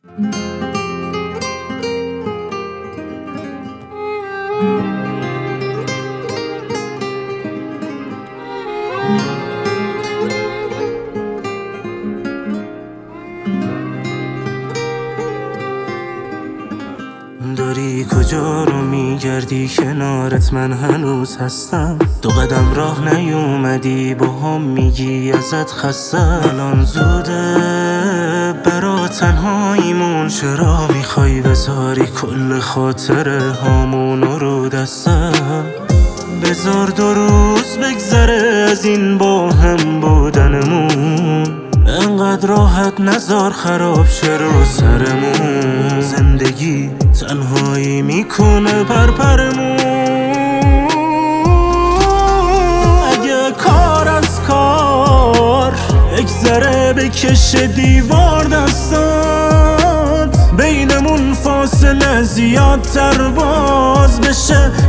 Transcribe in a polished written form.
داری کجا رو میگردی؟ کنارت من هنوز هستم. 2 قدم راه نیومدی با هم میگی ازت خستم. الان زوده برا تنهاییمون، چرا میخوای بذاری کل خاطره هامونو رو دستم؟ بذار 2 روز بگذره از این با هم بودنمون، انقدر راحت نذار خراب شه رو سرمون. زندگی تنهایی میکنه پرپرمون. اگه کار از کار بگذره بکشه دیوار دستات، بینمون فاصله زیادتر باز بشه،